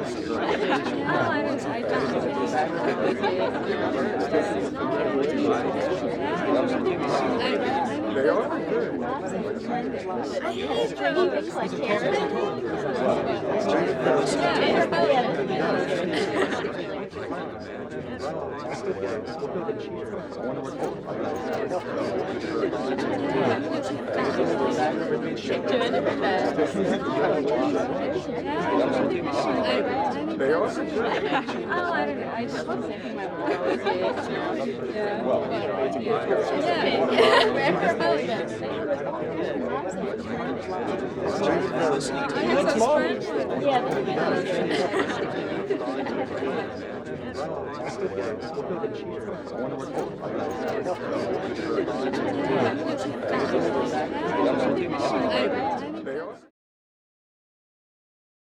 They are? I hate drinking things like They are? Oh, I don't know. I just was thinking my mom was gay. Yeah.